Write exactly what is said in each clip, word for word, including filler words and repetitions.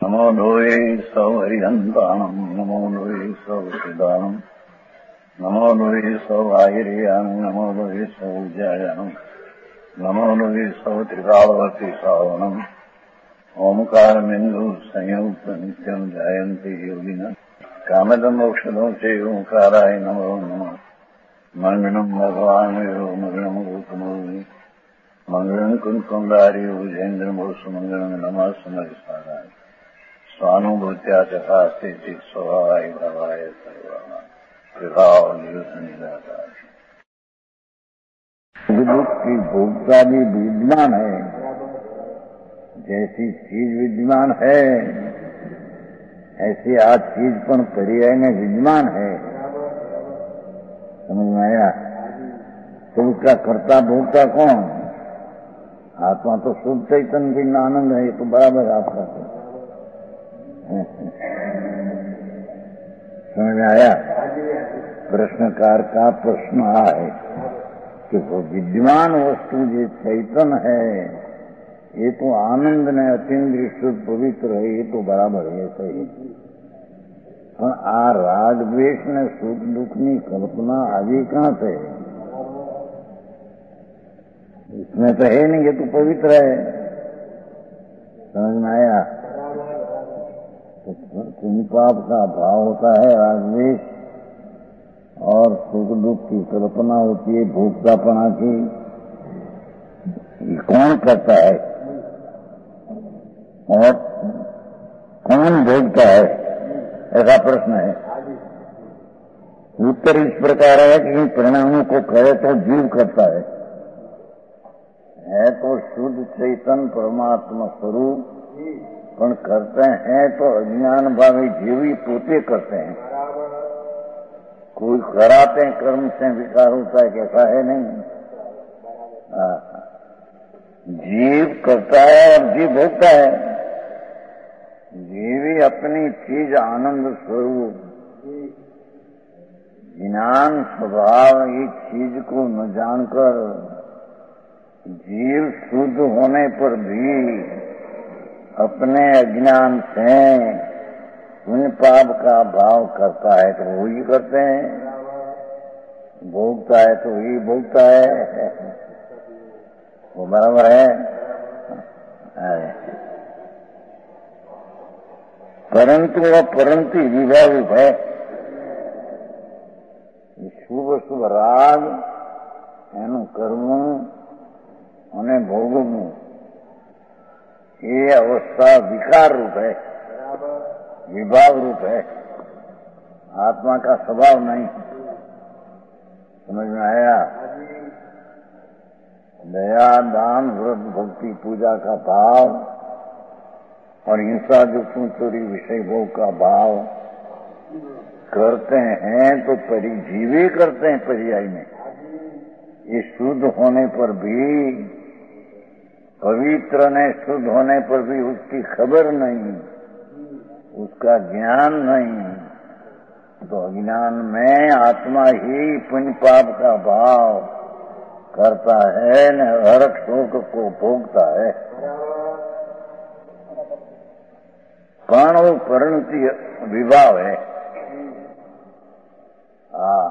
नमो लोये सौहरिहन्ताणम् नमो लोये सौहृदानम् नमो लोये सौभागिर्यानम् नमो लोये सौज्यायानम् नमो लोये सौत्रिकालवर्ति सावनम् ओंकारमिन्दु संयुक्त नित्यम् जायन्ति योगिनः कामदम् मोक्षदम् च ओंकाराय नमो नमः मंगलम् भगवान् यो मंगलम् रूपमोहि मंगलम् कुंकुंडारि भुजेन्द्रमोसु मंगलम् नमः समरिसाराय स्वानुभूत्या चकास्ते स्वभावाय भावाय सर्वाणां विभाव निदाकार दुख की भोक्ता भी विद्यमान है, जैसी चीज विद्यमान है ऐसी आज चीज पण पर्याय में विद्यमान है। समझ में आया? तो उसका कर्ता भोक्ता कौन? आत्मा तो शुद्ध चैतन्य भी आनंद है, ये तो बराबर आपका है। समझ में आया? प्रश्नकार का प्रश्न है कि वो विद्यमान वस्तु जो चैतन्य है ये तो आनंद ने अतीन्द्रिय शुद्ध पवित्र है, ये तो बराबर है सही। પણ આ રાગ દ્વેષ ને સુખ દુઃખની કલ્પના આવી कहाँ से? इसमें तो है नहीं, ये तो पवित्र है। समझ में आया? तो पुण्य पाप का भाव होता है राग द्वेष, और सुख दुख की कल्पना होती है भोक्तापना की। ये कौन करता है और कौन भोगता है, ऐसा प्रश्न है। उत्तर इस प्रकार है कि इन परिणामों को कहे तो जीव करता है, है तो शुद्ध चैतन्य परमात्मा स्वरूप, पण करते हैं तो अज्ञान भावी जीव ही पोते करते हैं। कोई कराते हैं कर्म से विकार होता है, कैसा है नहीं। जीव करता है और जीव भोगता है। जीव ही अपनी चीज आनंद स्वरूप ज्ञान स्वभाव इस चीज को न जानकर जीव शुद्ध होने पर भी अपने अज्ञान से पुण्य पाप का भाव करता है तो वो ही करते हैं, भोगता है तो ही भोगता है। वो बराबर है। अरे परंतु वह परंतु विभाग है। શુભ શુભ રાગ એનું કરવું અને ભોગવવું ये अवस्था विकार रूप है, विभाग रूप है, आत्मा का स्वभाव नहीं। समझ में आया? दया दान व्रत भक्ति पूजा का भाव और हिंसा दुखों चोरी विषय भोग का भाव करते हैं तो परिजीवी करते हैं पर्याय में। ये शुद्ध होने पर भी, पवित्र ने शुद्ध होने पर भी उसकी खबर नहीं, उसका ज्ञान नहीं, तो अज्ञान में आत्मा ही पुण्य पाप का भाव करता है न हरक शोक को भोगता है। पण वो परिणति विभाव है। हाँ,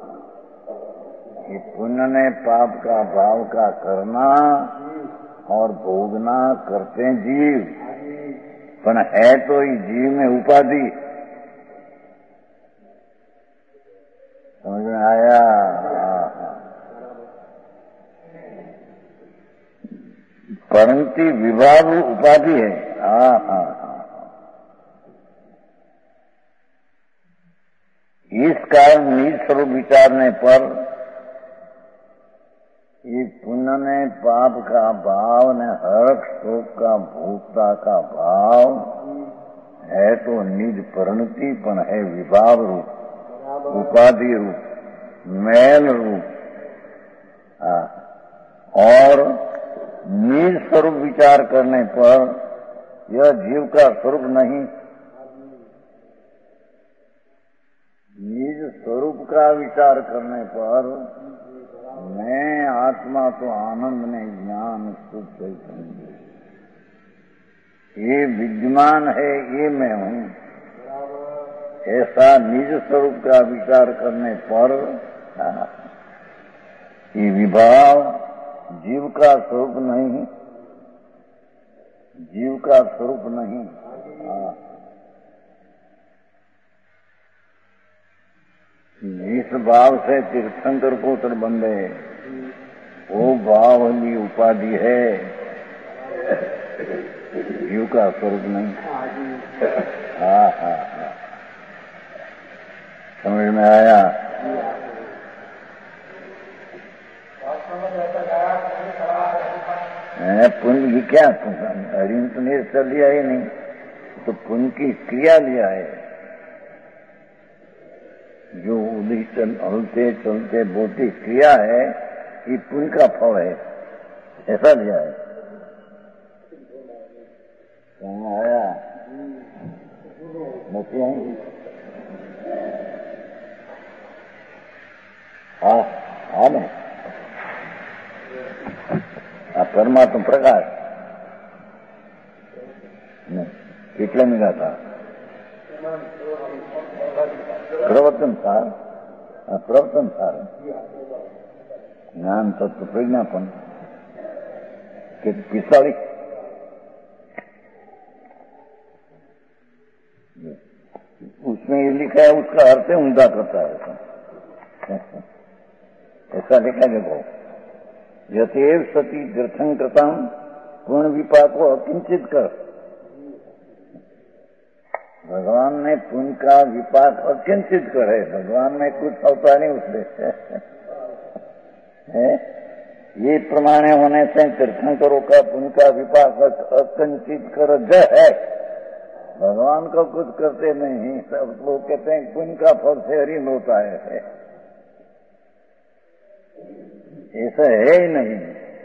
ये पुण्य ने पाप का भाव का करना और भोगना करते जीव, पण है तो ही जीव में उपाधि। समझ में आया? परंतु विभाग उपाधि है। हाँ हाँ हाँ। इस कारण निज स्वरूप विचारने पर ये पुण्य ने पाप का भाव ने हर्ष शोक का भोक्ता का भाव है तो निज परिणति पण है विभाव रूप, उपाधि रूप, मैल रूप। और निज स्वरूप विचार करने पर यह जीव का स्वरूप नहीं, निज स्वरूप का विचार करने पर मैं आत्मा तो आनंद में ज्ञान शुद्ध चैतन्य ये विद्यमान है, ये मैं हूँ, ऐसा निज स्वरूप का विचार करने पर ये विभाव जीव का स्वरूप नहीं, जीव का स्वरूप नहीं। जिस भाव से तीर्थंकर पुत्र बंधे वो भाव ही उपाधि है, जीव का स्वरूप नहीं। हाँ हाँ हाँ, समझ में आया? पुण्य की क्या हरिन तो निरसर लिया ही नहीं, तो पुण्य की क्रिया लिया है, जो उदी हलते चलते बोलती क्रिया है, ये पुण्य का फल है, ऐसा लिया है। समझ आया? नहीं आएंगी? हाँ हाँ नहीं, परमात्मा प्रकाश नहीं, कितने मिला था? प्रवर्तन था, प्रवर्तन था, ज्ञान तत्व प्रज्ञापन के पिस्तालीस उसमें ये लिखा है, उसका अर्थ उमदा करता है, ऐसा लिखा देखो। यथेव सती तीर्थंकृतम पूर्ण विपाक को अकिंचित कर। भगवान ने पुण्य का विपाक अकिंचित करे, भगवान में कुछ होता नहीं उससे है। ये प्रमाण होने से तीर्थंकरों का पुण्य का विपाक अकिंचित कर ज है, भगवान को कुछ करते नहीं। सब लोग कहते हैं पुण्य का फल से हरिन होता है, ऐसा है ही नहीं।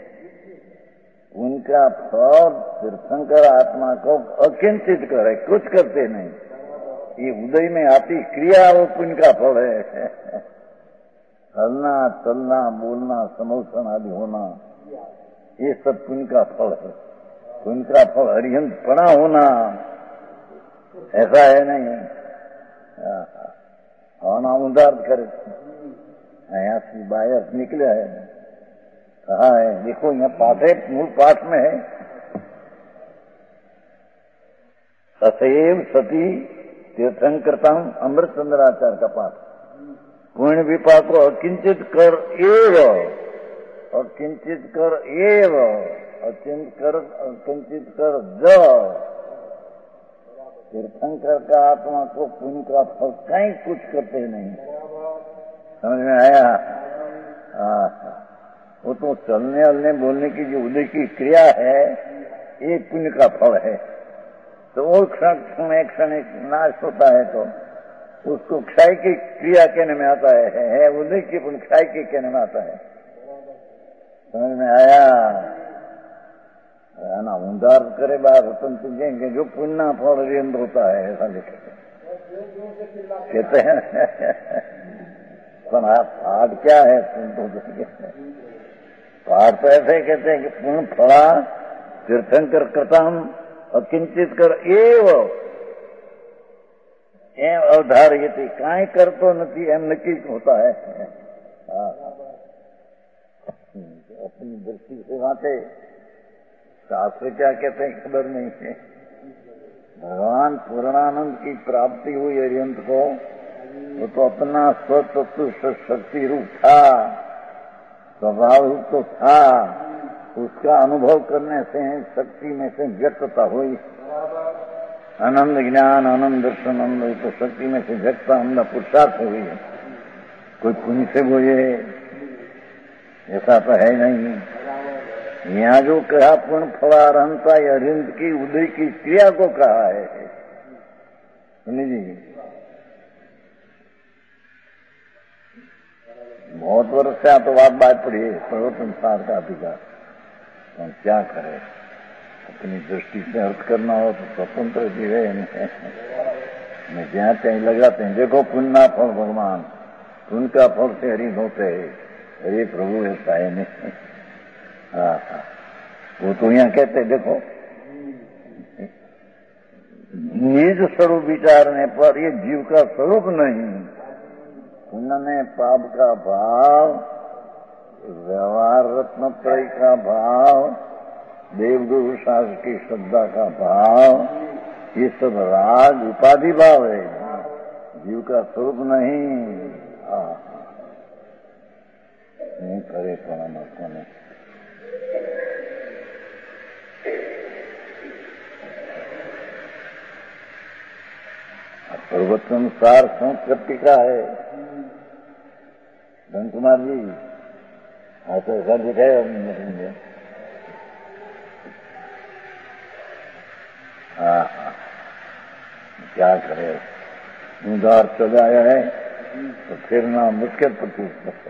उनका फल तीर्थंकर आत्मा को अकिंचित करे, कुछ करते नहीं। ये उदय में आती क्रिया वो पुण्य का फल है। हलना चलना बोलना समोसन आदि होना, ये सब पुण्य का फल है। पुण्य का फल हरिहंत पड़ा होना, ऐसा है नहीं। होना उदार करे, यहाँ से बाहर निकले है, कहा है देखो, यहाँ पाठ है, मूल पाठ में है, ससैव सती तीर्थंकृतम अमृत चंद्राचार्य का पाठ। पुण्य विपाक को अकिंचित कर एव, अकिंचित कर एव, अकिंचित कर अकिंचित कर ज। तीर्थंकर का आत्मा को पुण्य का फल कहीं कुछ करते नहीं। समझ में आया? हाँ, वो तो चलने हलने बोलने की जो उदय की क्रिया है, ये पुण्य का फल है। तो वो क्षण क्षण एक क्षण एक नाश होता है, तो उसको क्षय की क्रिया कहने में आता है, है, है उदय की पुण्य क्षय की कहने में आता है। समझ में आया? ना उदार करे बात रतन तुझेंगे जो पुण्य फल रेंद होता है, ऐसा लिखे कहते हैं। पर पाठ क्या है? पाठ तो ऐसे कहते हैं कि पुण्य फला तीर्थंकर कृतम अकिंचित कर एव एम अवधार ये थी, काई करतो नहीं एम नक्की होता है। अपनी दृष्टि से वाते शास्त्र क्या कहते हैं खबर नहीं है। भगवान पूर्णानंद की प्राप्ति हुई अरिहंत को, वो तो अपना स्वतत्व शक्ति रूप था, स्वभाव रूप तो था, उसका अनुभव करने से शक्ति में से व्यक्तता हुई। आनंद ज्ञान आनंद दर्शन आनंद तो शक्ति में से व्यक्ता हमने पुरुषार्थ हुई है। कोई पुण्य से बोले ऐसा तो है नहीं। यहाँ जो कहा पुण्य फलारहंता अरिहंत की उदय की क्रिया को कहा है। सुनिए, बहुत वर्ष से तो बात बात पड़ी है प्रवर्तन सार का अधिकार, तो हम क्या करें? अपनी दृष्टि से अर्थ करना हो तो स्वतंत्र जीवे मैं जहाँ कहीं लगाते हैं। देखो पुण्य फल भगवान, पुण्य का फल से हरि होते है। अरे प्रभु ऐसा है नहीं। हाँ हाँ, वो तो यहाँ कहते देखो निज स्वरूप विचारने पर ये जीव का स्वरूप नहीं, पुण्य पाप का भाव, व्यवहार रत्न त्रय का भाव, देवगुरु शास्त्र की श्रद्धा का भाव, ये सब राग उपाधि भाव है, जीव का स्वरूप नहीं। नहीं करे परमात्मा ने सर्वोत्तमसार संस्कृति का है। धन कुमार जी ऐसा घर दिखाया मुझे। हाँ हाँ क्या करे, उधार चला आया है तो फिर ना मुश्किल पड़ती।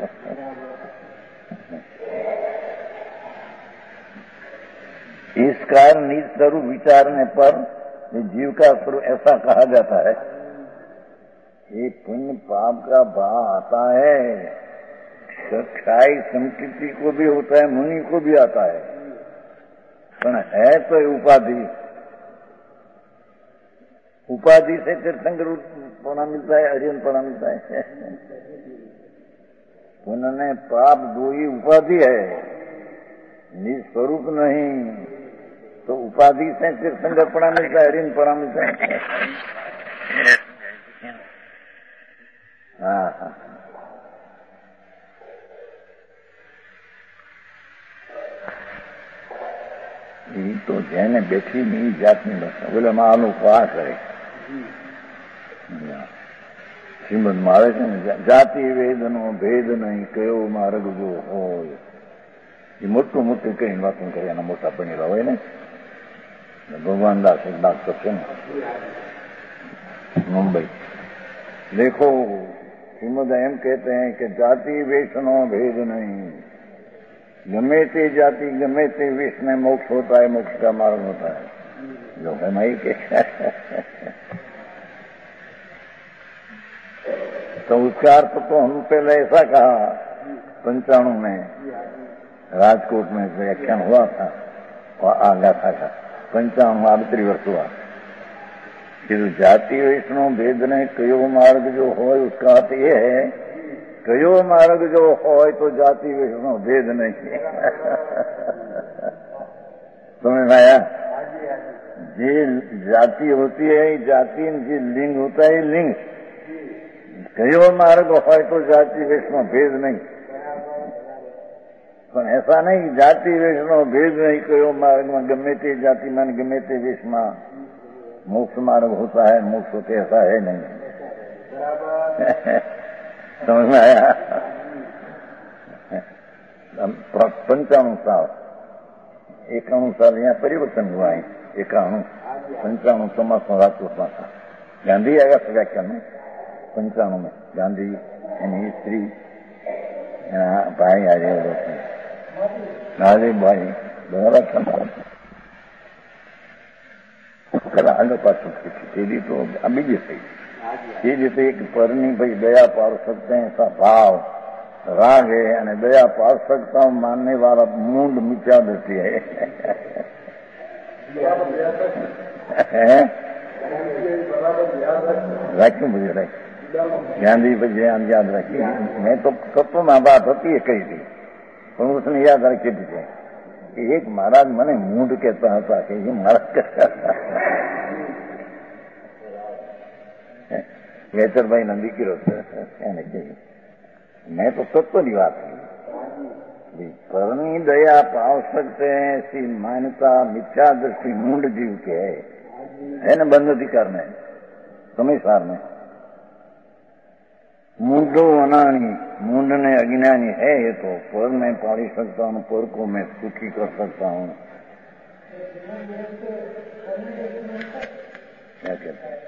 इस कारण निज स्वरूप विचारने पर जीव का स्वरूप ऐसा कहा जाता है। ये पुण्य पाप का भाव आता है, क्षय संकृति को भी होता है, मुनि को भी आता है, पर है तो उपाधि। उपाधि से तीर्थंकर पना मिलता है, हरियन पना मिलता है। पुण्य पाप दो ही उपाधि है, निज स्वरूप नहीं। तो उपाधि से तीर्थंकर पना मिलता है, हरियन पना मिलता है। हाँ हाँ ये तो जैने बैठी नहीं जातनी बस बोले मानो को आ करे શ્રીમદ માં આવે છે ને, જાતિ વેદનો ભેદ નહીં કયો માર્ગ જો હોય, એ મોટું મોટું કહીને વાતું કરે, એના મોટા બનેલા હોય ને ભગવાન દાસ એક ડાક્ટર છે ને मुंबई। देखो श्रीमद एम कहते हैं कि जाति वेशनो भेद नहीं, गमे ते जाति गमे ते वेश में मोक्ष होता है, मोक्ष का मार्ग होता है। जो है मई के तो उसका अर्थ तो हम पहले ऐसा कहा पंचाणु में, राजकोट में व्याख्यान हुआ था और आगा था का पंचाणु आबत्री वर्ष हुआ कि जाति वैष्णव भेद ने कयो मार्ग जो हो, उसका अर्थ ये है कयो मार्ग जो हो तो जाति वैष्णव भेद नहीं। समझ में आया? जी जाति होती है जाति, जी लिंग होता है लिंग। कयो मार्ग हो तो जाति वैष्णव भेद नहीं, पर ऐसा नहीं जाति वैष्णव भेद नहीं, कयो मार्ग में गमे ते जाति मन गमे ते वेश में मोक्ष मार्ग होता है, मोक्ष होते ऐसा है नहीं। समझ में आया? पंचाणु साल एकाणु साल यहाँ परिवर्तन हुआ है, एकाणु पंचाणु समास में राजकोट में था। गांधी आया था व्याख्यान में पंचाणु में, गांधी एनी स्त्री भाई आज नाजी भाई बराबर कला આગળ પાછું તેરી तो अभी जैसे ये जैसे एक परनी भाई दया पार सकते हैं ऐसा भाव राग है, અને दया पार सकता हूँ मानने वाला मूंड मिथ्या दृष्टि है। राख्યું मुझे राख गांधी भाई याद रखी। मैं तो तत्व में बात होती है कही थी, पर उसने याद रखी थी कि एक महाराज मने मूंड कहता था कि ये महाराज गैचर भाई नंदी की रोते मैं तो तत्व की बात है। परनी दया पाव सकते हैं ऐसी मान्यता मिथ्या दृष्टि मूंड जीव के है न बंद अधिकार में समय सार में मूंडो अनानी मूंड ने अज्ञानी है ये तो पर मैं पाली सकता हूँ, पर को मैं सुखी कर सकता हूँ। क्या कहते हैं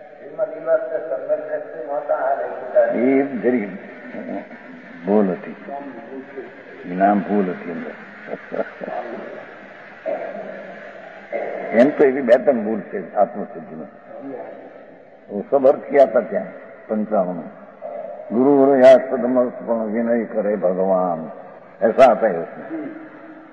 ये जरी भूल थी, नाम भूल थी अंदर एम तो ये बेहतर भूल से आत्मसिद्धि में वो सब अर्थ किया था क्या पंचाणु में। गुरु गुरु या सदमर्पण विनय करे भगवान, ऐसा आता है उसमें।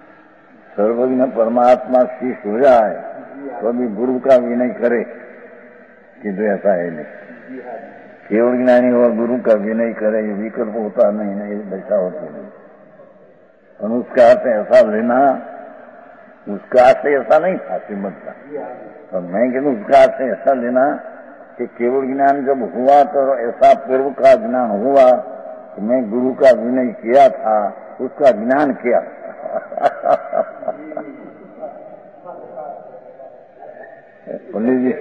सर्वज्ञ परमात्मा शीश हो जाए तो अभी गुरु का विनय करे कि तो ऐसा है नहीं। केवल ज्ञानी और गुरु का विनय करे, ये विकल्प होता नहीं, नहीं दशा होती नहीं। और उसका अर्थ ऐसा लेना, उसका अर्थ ऐसा नहीं था श्रीमद का। तो मैं कहूँ उसका अर्थ ऐसा लेना कि केवल ज्ञान जब हुआ तो ऐसा पूर्व का ज्ञान हुआ कि मैं गुरु का विनय किया था, उसका ज्ञान किया। पंडित जी,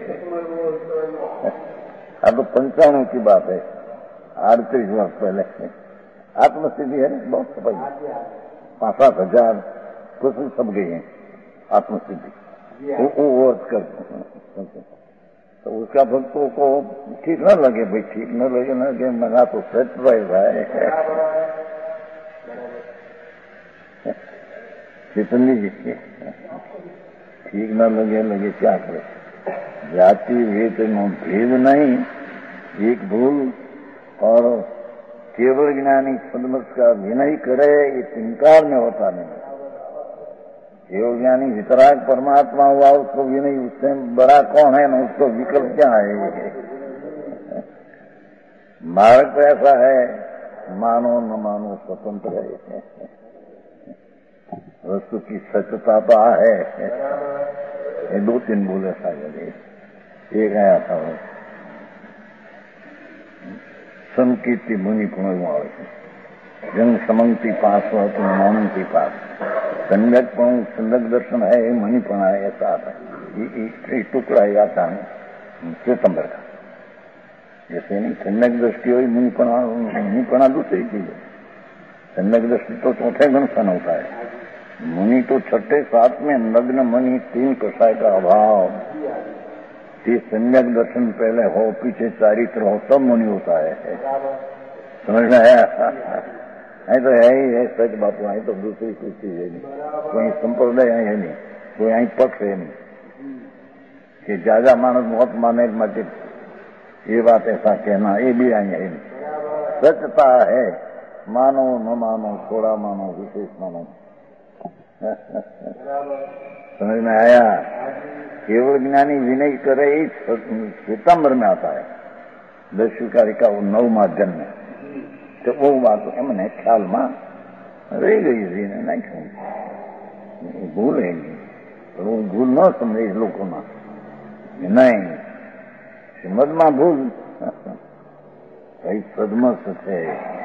अब तो पंचाणु की बात है, अड़तीस वर्ष पहले आत्मसिद्धि है, बहुत सफाई, पांच सात हजार कुछ सब गए हैं आत्मसिद्धि। वो अर्थ कर तो उसका भक्तों को ठीक न लगे, भाई ठीक न लगे न लगे, मना तो सच रहा है। कितनी ठीक न लगे लगे क्या करे, जाति वेद में भेद नहीं, एक भूल और केवल ज्ञानी सदमत का विनय करे, ये तिनकार में होता नहीं। केवल ज्ञानी वितराग परमात्मा हुआ, उसको विनय, उससे बड़ा कौन है ना, उसको विकल्प क्या है। मार्ग तो ऐसा है, मानो न मानो स्वतंत्र है, वस्तु की सत्यता तो है। ये दो तीन बोले सागर, एक आया था वो संकीर्ति मुनि पुनर्वाण जंग समंगती पास हो तो मानंती पास, सम्यक पण संदक दर्शन है, मणिपणा है, ऐसा आता है। टुकड़ा ही आता है श्वेतंबर का, जैसे नहीं सम्यक दृष्टि हो, मुनिपणा, मुनिपणा दूसरी चीज है। सम्यक दृष्टि तो चौथे गुण सन होता है, मुनि तो छठे सात में नग्न मणि तीन कषाय का अभाव। ये सम्यक दर्शन पहले हो, पीछे चारित्र हो, तब मुनि होता है। समझ में आया? नहीं तो है ही है सच बापू, आई तो दूसरी कोई चीज है नहीं, कोई संप्रदाय है नहीं, कोई आई पक्ष है नहीं कि ज्यादा मानस बहुत माने मत, ये बात ऐसा कहना, ये भी आई है नहीं। सचता है, मानो न मानो, थोड़ा मानो, विशेष मानो। समझ में आया? केवल ज्ञानी विनय करे, श्वेतांबर में आता है, दस्युकारी का वो नवमा जन्म। तो वो बात एमने ख्याल में रही गई थी, नहीं कहूँ भूल है नहीं, तो वो भूल न समझे लोगों में, नहीं श्रीमद में भूल कई सदमत है,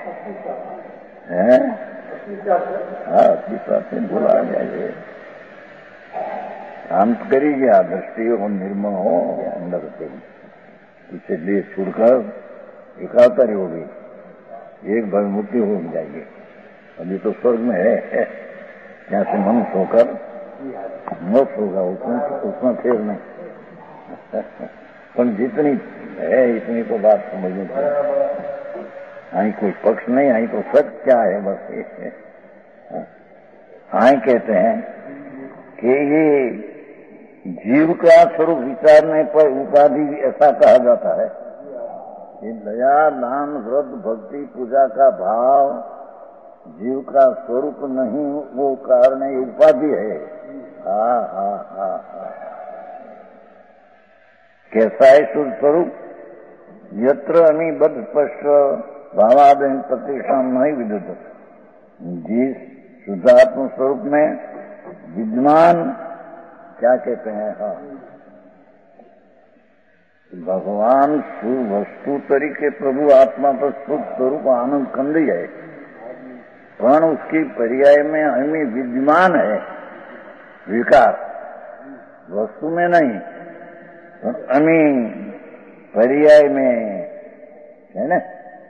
हाँ तीसरा से भूला जाए, शांत करी गया, दृष्टि हो, निर्मल हो अंदर से, पीछे देश छोड़कर एकाकारी हो गई, एक भाव मुक्ति हो जाएगी। अभी तो स्वर्ग में है, यहाँ से मनुष्य होकर मोक्ष होगा, उसमें उसमें फेर नहीं। पर जितनी है इतनी तो बात समझनी चाहिए। आई कोई पक्ष नहीं, आई तो सच क्या है बस ये। आई कहते हैं कि ये जीव का स्वरूप विचारने पर उपाधि ऐसा कहा जाता है, दया दान व्रत भक्ति पूजा का भाव जीव का स्वरूप नहीं, वो कारण उपाधि है। हा हा हा हा कैसा है शुद्ध स्वरूप? यत्र अमी बद्ध स्पष्ट भावादन प्रतिष्ठान नहीं विद्युत, जिस शुद्धात्म स्वरूप में विद्यमान क्या कहते हैं, हाँ भगवान वस्तु तरीके प्रभु आत्मा पर शुद्ध स्वरूप आनंद कंद है, पण उसकी पर्याय में हमें विद्यमान है विकार, वस्तु में नहीं, हमें पर्याय में है ना।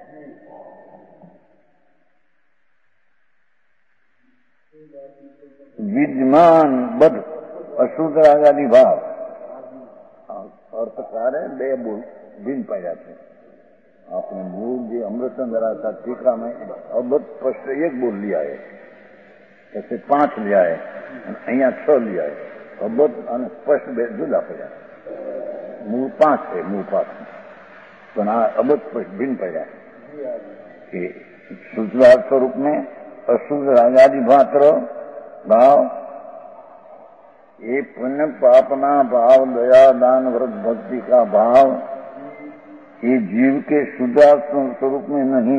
विद्यमान बद्ध अशुद्ध रागादि भाव अर्थकार है, बे बोल दिन पाई जाते हैं। आपने मूल जी अमृतचंद्र था टीका में अबत स्पष्ट एक बोल लिया है, ऐसे पांच लिया है, अहिया छ लिया है, अबत और स्पष्ट बे जुदा पड़ा, मूल पांच है, मूल पांच तो ना अबत स्पष्ट भिन्न पड़ा कि शुद्ध स्वरूप में अशुद्ध रागादि भात्र भाव, ये पुण्य पापना भाव, दया दान व्रत भक्ति का भाव ये जीव के शुद्धात्म स्वरूप में नहीं,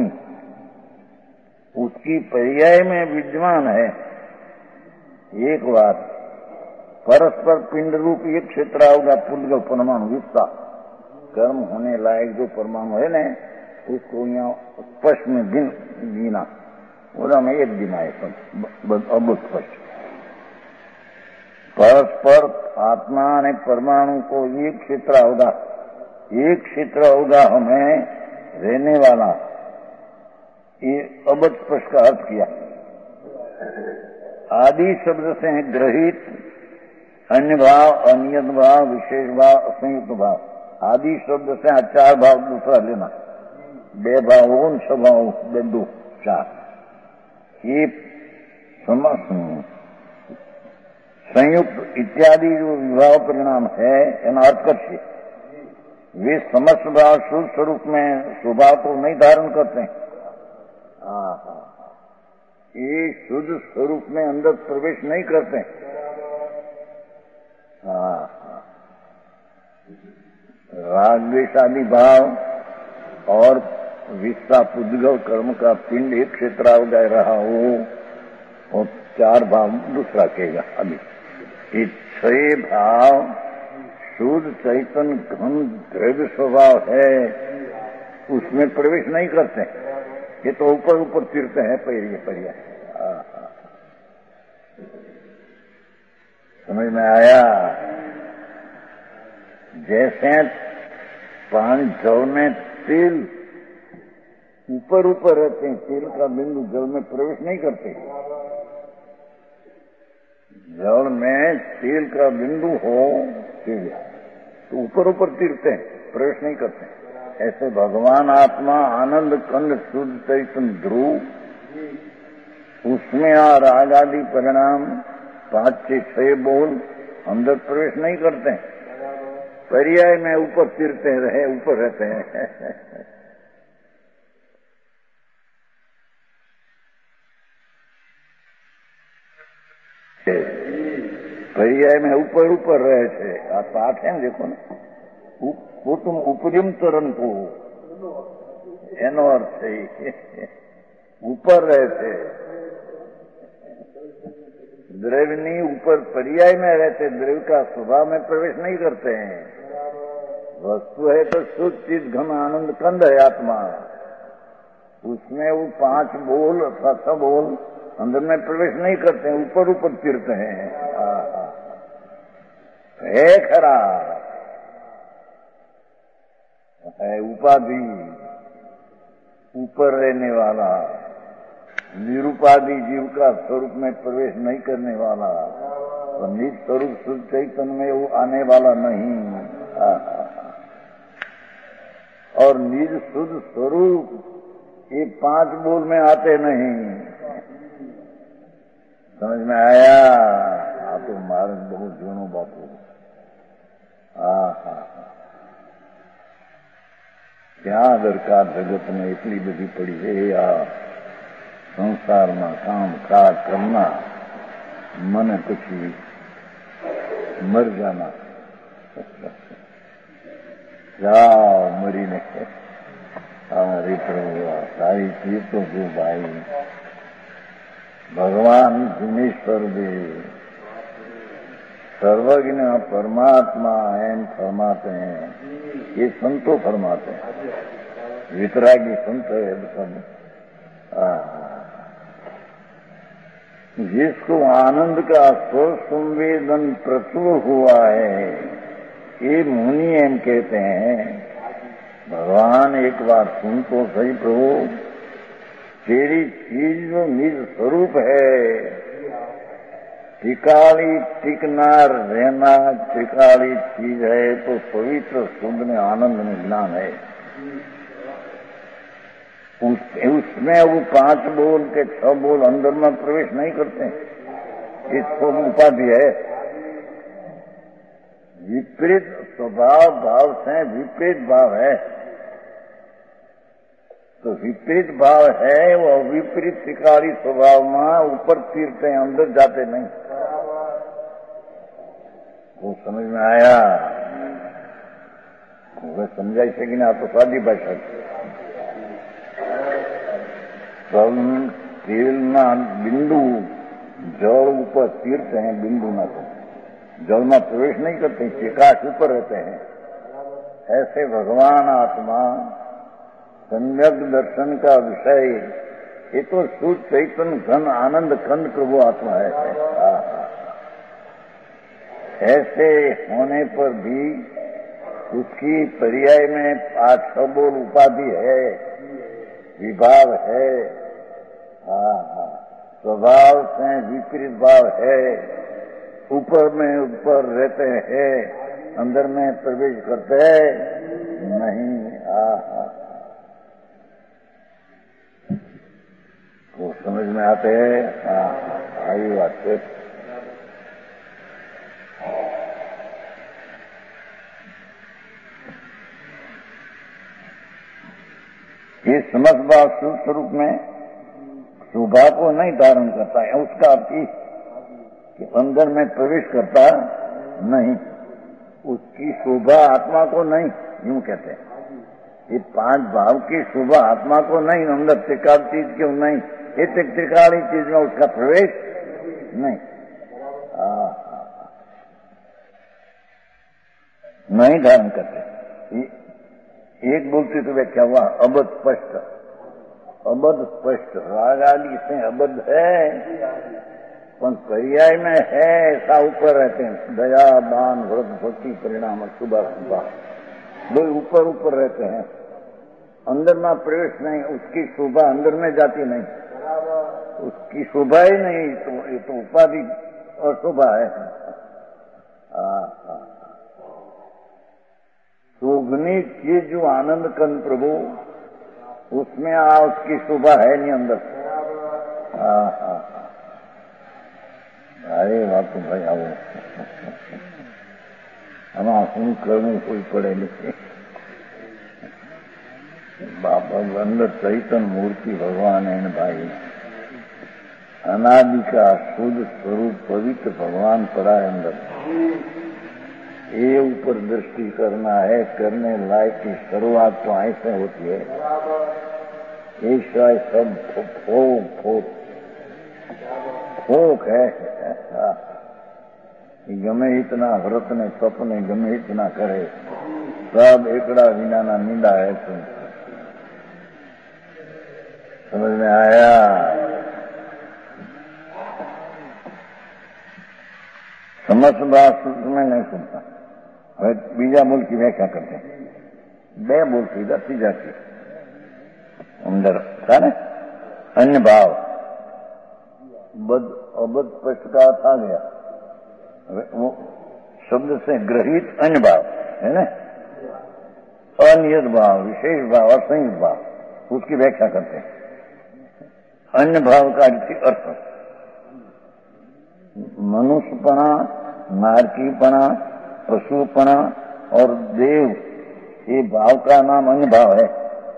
उसकी पर्याय में विद्यमान है। एक बात, परस्पर पिंड रूप एक क्षेत्र होगा पुद्गल परमाणु विस्तार कर्म होने लायक जो परमाणु है न, उसको यहाँ स्पष्ट में गिन गिना बोला मैं एक गिना है अब स्पष्ट। परस्पर आत्मा ने परमाणु को एक क्षेत्र होगा, एक क्षेत्र होगा हमें रहने वाला, ये अबध स्पष्ट का अर्थ किया। आदि शब्द से है ग्रहित, अन्य भाव, अनियत भाव, विशेष भाव, असंयुक्त भाव। आदि शब्द से चार भाव दूसरा लेना, बे भाव ओन स्वभाव बे दो चार। ये संयुक्त इत्यादि जो विभाव परिणाम है एना अर्थ करके वे समस्त भाव शुद्ध स्वरूप में स्वभाव को नहीं धारण करते हैं। ये शुद्ध स्वरूप में अंदर प्रवेश नहीं करते। राग द्वेष आदि भाव और विस्ता पुद्गल कर्म का पिंड एक क्षेत्र हो गया रहा हो और चार भाव दूसरा कहेगा। अभी ये छह भाव शुद्ध चैतन्य घन द्रव्य स्वभाव है, उसमें प्रवेश नहीं करते। ये तो ऊपर ऊपर तीरते हैं परिया परिया। समझ में आया? जैसे पानी जल में तेल ऊपर ऊपर रहते हैं, तेल का बिंदु जल में प्रवेश नहीं करते। जल में तेल का बिंदु हो तो ऊपर ऊपर तीरते हैं, प्रवेश नहीं करते। ऐसे भगवान आत्मा आनंद कंद शुद्ध चैतन्य ध्रुव, उसमें आ राग आदि परिणाम पांच से छह बोल अंदर प्रवेश नहीं करते, पर्याय में ऊपर तीरते रहे, ऊपर रहते हैं। पर्याय में ऊपर ऊपर रहे थे। आप पाठ है देखो ना, वो तुम उपरिम चरण को एनो अर्थ है ऊपर रहे थे। द्रव्य नहीं ऊपर पर्याय में रहते, द्रव्य का स्वभाव में प्रवेश नहीं करते हैं। वस्तु है तो शुद्ध चीज घन आनंद कंद है आत्मा, उसमें वो पांच बोल अथवा छह बोल अंदर में प्रवेश नहीं करते हैं, ऊपर ऊपर तीरते हैं। है खरा है उपाधि, ऊपर रहने वाला, निरुपाधि जीव का स्वरूप में प्रवेश नहीं करने वाला, तो निज स्वरूप शुद्ध चैतन्य में वो आने वाला नहीं। और निज शुद्ध स्वरूप ये पांच बोल में आते नहीं। समझ में आया? आ तो मारे बहुत जूनो बापू। હા હા क्या दरकार जगत में इतनी बड़ी पड़ी है। आ संसार में काम काज करना, मन પછી मर जाना। जाओ मरी ने हमारी प्रभु सारी चीज तो जो भाई भगवान जिनेश्वर देव सर्वज्ञ परमात्मा एम फरमाते हैं, ये संतो फरमाते हैं, वितरागी संत है सब। जिसको आनंद का स्वसंवेदन प्रचुर हुआ है, ये मुनि एम कहते हैं। भगवान एक बार सुन तो सही प्रभु, तेरी चीज जो निज स्वरूप है, टिकाली टिकनार रहना टिकाली चीज है, तो पवित्र शुद्ध में आनंद में ज्ञान है। उस, उसमें वो पांच बोल के छह बोल अंदर में प्रवेश नहीं करते, इसको उपाधि है। विपरीत स्वभाव भाव से विपरीत भाव है, तो विपरीत भाव है वो विपरीत शिकारी स्वभाव में ऊपर तीरते हैं, अंदर जाते नहीं। वो समझ में आया? बस સમજાઈ શકી ને? આ તો સાદી ભાષા છે. तेलना बिंदु जल ऊपर तीरते हैं, बिंदु ना तो जल में प्रवेश नहीं करते, चिकाश ऊपर रहते हैं. ऐसे भगवान आत्मा सम्यक दर्शन का विषय ये तो शुद्ध चैतन्य घन आनंद खंड प्रभु आत्मा है. ऐसे होने पर भी उसकी पर्याय में पांच छह बोल उपाधि है, विभाव है. हाँ हाँ, स्वभाव से विपरीत भाव है. ऊपर में ऊपर रहते हैं, अंदर में प्रवेश करते नहीं. हाँ हाँ, वो समझ में आते हैं. हाँ, आई बात है. ये समस्त भाव शुद्ध स्वरूप में शोभा को नहीं धारण करता है. उसका अर्थ कि अंदर में प्रवेश करता नहीं. उसकी शोभा आत्मा को नहीं, यूं कहते हैं. ये पांच भाव की शोभा आत्मा को नहीं, अंदर त्रिकाल चीज क्यों नहीं, ये त्रिकाली चीज में उसका प्रवेश नहीं. आ, नहीं धारण करते. एक बोलती तो व्याख्या हुआ अबध स्पष्ट. अबध स्पष्ट राग आदि से अबध है, पर पर्याय में है ऐसा ऊपर रहते हैं. दया दान व्रत भक्ति परिणाम शुभ शुभा दो ऊपर ऊपर रहते हैं, अंदर में प्रवेश नहीं. उसकी शोभा अंदर में जाती नहीं, उसकी शोभा ही नहीं. तो ये तो उपाधि और शोभा है. शोभनी चीज जो आनंद कन प्रभु, उसमें आ उसकी शोभा है नहीं अंदर. हाँ हाँ, अरे बात तो भाई आओ हम શું કરવું કોઈ પડે નહીં. बाबा अंदर चैतन्य मूर्ति भगवान है भाई. अनादि का शुद्ध स्वरूप पवित्र भगवान पड़ा है अंदर. ये ऊपर दृष्टि करना है, करने लायक की शुरुआत तो ऐसे होती है. ये शायद सब फोक फोक फोक है. गमे इतना व्रत ने तप ने गमे इतना करे, सब एकड़ा विना ना नींदा है. तुम समझ में आया? समस्त बात में नहीं सुनता. હવે બીજા બોલ की व्याख्या करते हैं. બે બોલ कीधा तीजा की अंदर था ना अन्य भाव बद अबद स्पष्ट का अर्थ आ गया. वो शब्द से ग्रहित अन्य भाव है ना, अनियत भाव, विशेष भाव, असंयुक्त भाव, उसकी व्याख्या करते हैं. अन्य भाव का अर्थ मनुष्यपना, नारकीपना, पशुपना और देव, ये भाव का नाम अन्य भाव है.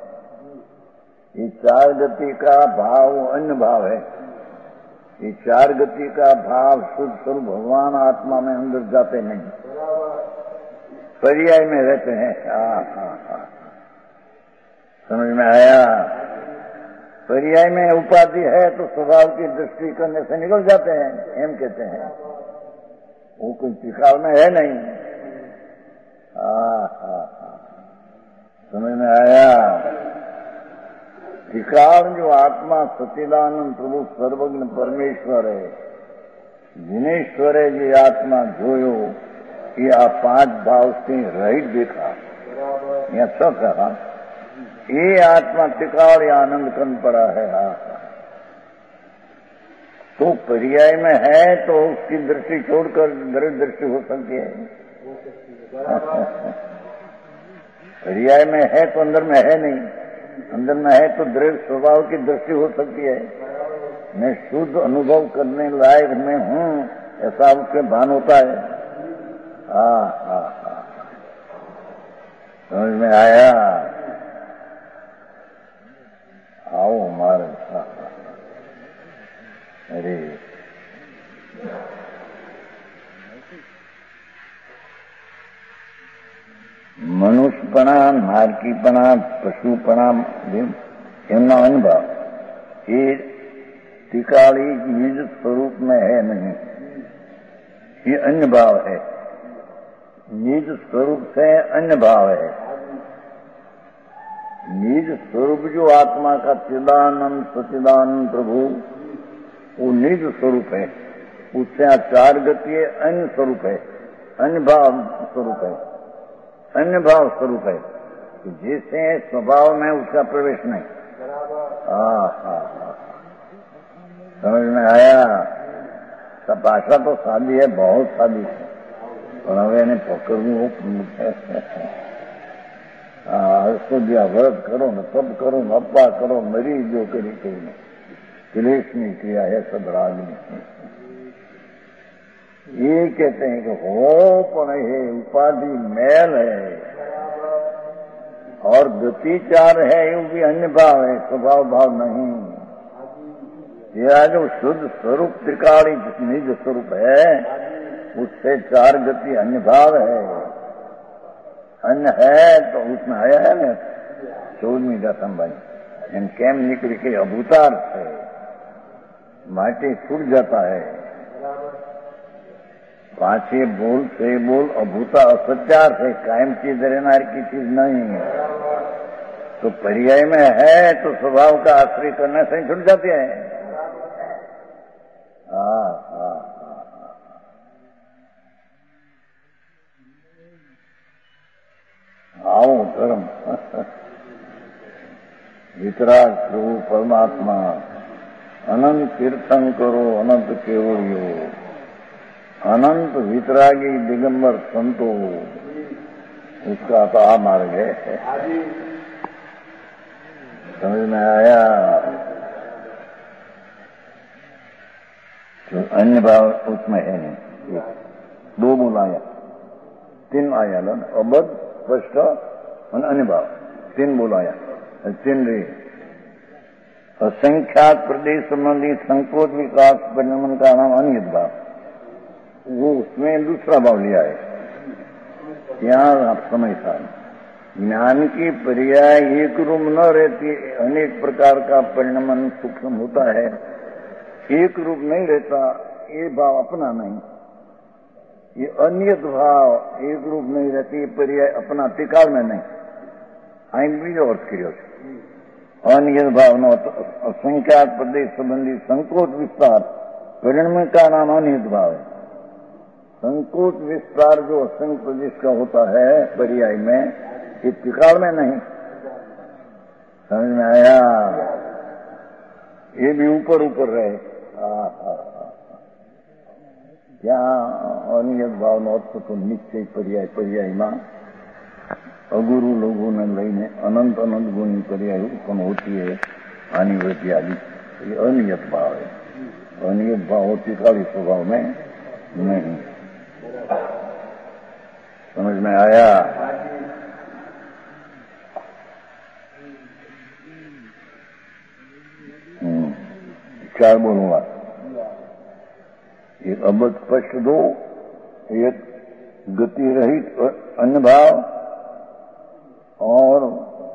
ये चार गति का भाव अन्य भाव है. ये चार गति का भाव शुद्ध स्वरूप भगवान आत्मा में अंदर जाते नहीं, पर्याय में रहते हैं. हाँ हाँ हाँ, समझ में आया? पर्याय में उपाधि है तो स्वभाव की दृष्टि करने से निकल जाते हैं, एम कहते हैं. वो कोई त्रिकाल में है नहीं. हाँ हाँ हाँ, समझ में आया? त्रिकाल जो आत्मा सच्चिदानंद प्रभु सर्वज्ञ परमेश्वर है, जिनेश्वर है, ये आत्मा जोयो ये आ पांच भाव से रहित देखा. यहाँ सब कहा ये आत्मा त्रिकाल या आनंद कन पड़ा है. हाँ, तो पर्याय में है तो उसकी दृष्टि छोड़कर दृढ़ दृष्टि हो सकती है. पर्याय में है तो अंदर में है नहीं, अंदर में है तो दृढ़ स्वभाव की दृष्टि हो सकती है. मैं शुद्ध अनुभव करने लायक में हूँ ऐसा उसके भान होता है. हाँ हाँ हाँ, समझ में आया? आओ हमारे साथ. अरे મનુષ્યપણા, નારકીપણા, પશુપણા એમના અનુભવ એ टिकाली निज स्वरूप में है नहीं, ये अन्य भाव है। निज स्वरूप से अन्य भाव है। निज स्वरूप जो आत्मा का चिदानंद सचिदानंद प्रभु, वो निज स्वरूप है। उससे चार गति अन्य स्वरूप है, अन्य भाव स्वरूप है, अन्य भाव स्वरूप है। जैसे स्वभाव में उसका प्रवेश नहीं। हाँ हाँ हाँ, समझ में आया? सब भाषा तो सादी है, बहुत सादी है, पर હવે એને પકડવું હસ્તો જ્યાં વ્રત કરો ને તપ કરો ને અપ્પા કરો મરી જો કરી કહીને क्लेशनी क्रिया है सब रागनी। ये कहते हैं कि हो पण है उपाधि मैल है और गति चार है, ये भी अन्य भाव है, स्वभाव भाव नहीं। यह जो शुद्ध स्वरूप त्रिकाली निज स्वरूप है, उससे चार गति अन्य भाव है। अन्य है तो उसमें आया है ना चौदहवीं दसम भाई एम केम निकल के अभूतार से माटी छूट जाता है। पांचे बोल से बोल अभूता असत्यार से कायम चीज रहनार की चीज नहीं है। तो पर्याय में है तो स्वभाव का आश्रय करने से छूट जाती है। हाँ हाँ आओ धर्म वितराग प्रभु परमात्मा अनंत कीर्तन करो अनंत केवलियो अनंत वितरागी दिगंबर संतो, उसका तो आ मार्ग है। समझ में आया? तो अन्य भाव उसमें है नहीं। दो बोल आया, तीन आया लो अबद स्पष्ट और अन्य भाव तीन बोल आया। तीन रही असंख्यात प्रदेश संबंधी संकोच विकास परिणमन का नाम अनियत भाव, वो उसमें दूसरा भाव लिया है। यहाँ आप समझता ज्ञान की पर्याय एक रूप न रहती, अनेक प्रकार का परिणमन सूक्ष्म होता है, एक रूप नहीं रहता। ये भाव अपना नहीं, ये अनियत भाव एक रूप नहीं रहती, पर्याय अपना त्रिकाल में नहीं। आई बीजो अर्थ करियो अनियत भाव नो असंख्यात प्रदेश संबंधी संकोच विस्तार परिणमन का नाम अनियत भाव है। संकोच विस्तार जो असंख्य प्रदेश का होता है पर्याय में, ये त्रिकाल में नहीं। समझ में आया? ये भी ऊपर ऊपर रहे। क्या अनियत भाव नो अर्थ तो निश्चय पर्याय पर्याय में अगुरु लोगों ने लईने अनंत अनंत गुणी पर्याय उत्पन्न होती है, आनी वृत्ति आदि। ये अनियत भाव है। अनियत भाव त्रिकाली स्वभाव में नहीं। समझ में आया? हम्म चार बोलूंगा, एक अबद स्पष्ट दो, एक गति रहित अन्य भाव और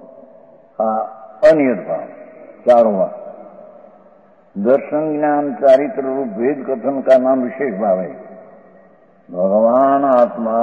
अनियत भाव, चारों। दर्शन ज्ञान चारित्र रूप भेद कथन का नाम विशेष भाव है। भगवान आत्मा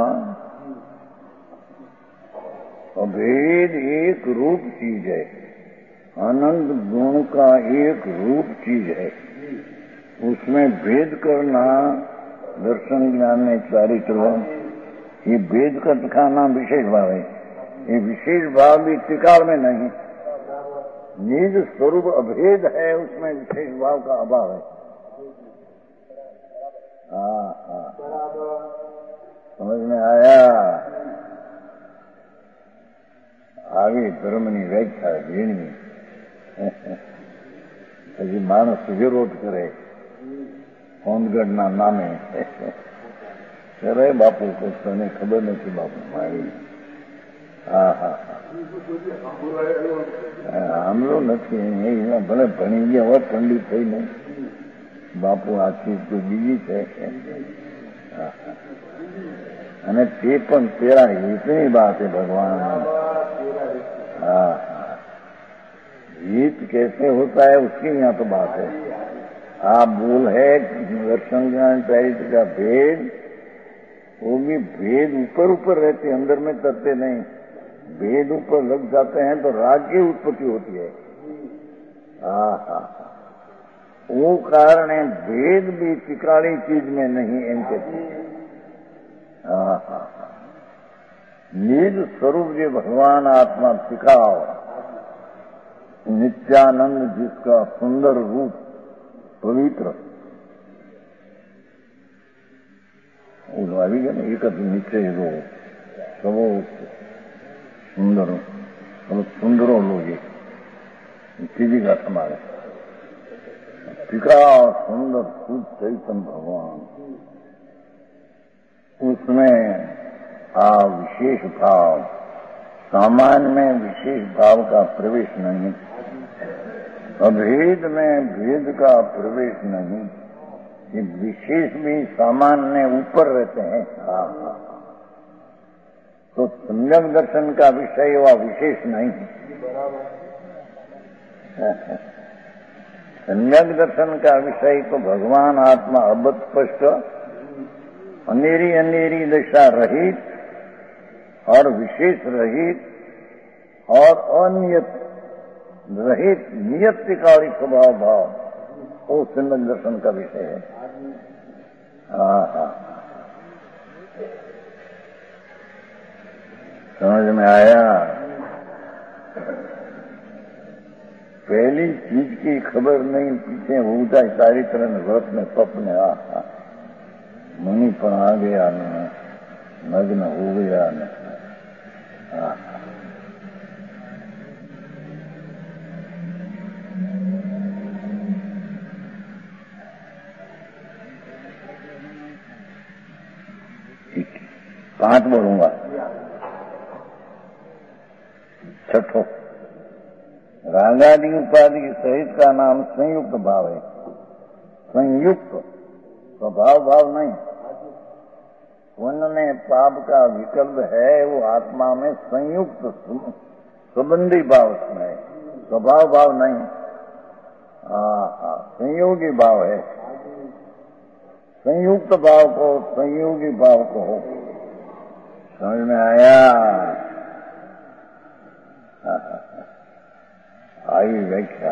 अभेद एक रूप चीज है, अनंत गुण का एक रूप चीज है, उसमें भेद करना दर्शन ज्ञान में चारित्र, ये भेद का नाम विशेष भाव है। ये विशेष भाव भी त्रिकाल में नहीं, निज स्वरूप अभेद है, उसमें विशेष भाव का अभाव है। हाँ हाँ समझ में आया? आगे धर्मनी व्याख्या ઝીણવી હજી માણસ વિરોધ કરે હોંદગઢના નામે કરે બાપુ કોઈ તને ખબર નથી બાપુ મારી। હા હા આમલો નથી, ભલે ભણી ગયા હોત ઠંડી થઈ નહીં બાપુ, આ ચીજ તો બીજી છે। અને તે પણ તેરા હિતની बात है भगवान। हाँ हाँ, हित कैसे होता है उसकी यहाँ तो बात है। आप बोल है दर्शन ज्ञान चरित्र का भेद, वो भी भेद ऊपर ऊपर रहते, अंदर में करते नहीं। भेद ऊपर लग जाते हैं तो राग की उत्पत्ति होती है। हाँ हाँ, वो कारण है भेद भी टिकाड़ी चीज में नहीं इनके। हाँ हाँ, निज स्वरूप जो भगवान आत्मा टिकाओ, नित्यानंद जिसका सुंदर रूप पवित्र આવી ગયા ને એક જ નીચે સવો સુંદર સુંદરો લોગે ત્રીજી ગાથા મારે टीका सुंदर शुद्ध चैतन्य भगवान, उसमें आ विशेष भाव, सामान्य में विशेष भाव का प्रवेश नहीं, अभेद में भेद का प्रवेश नहीं। ये विशेष भी सामान्य ऊपर रहते हैं। हाँ हाँ, तो सम्यक दर्शन का विषय वह विशेष नहीं है। सम्यक दर्शन का विषय तो भगवान आत्मा अबत स्पष्ट, अंधेरी अंधेरी दशा रहित और विशेष रहित और अनियत रहित नियत टिकाड़ी स्वभाव भाव, वो सम्यक दर्शन का विषय है। हाँ हाँ, समझ में आया? पहली चीज की खबर नहीं, पीछे होता सारी तरह व्रत में स्वप्न आ मुनि पर आ गया न नग्न हो गया न। पांच बोलूंगा। छठो, रागादि उपाधि सहित का नाम संयुक्त भाव है। संयुक्त स्वभाव भाव नहीं। पुण्य में पाप का विकल्प है, वो आत्मा में संयुक्त संबंधी भाव है, स्वभाव भाव नहीं। हाँ हाँ, संयोगी भाव है। संयुक्त भाव को संयोगी भाव को हो, समझ में आया? हाँ हाँ, आई व्याख्या।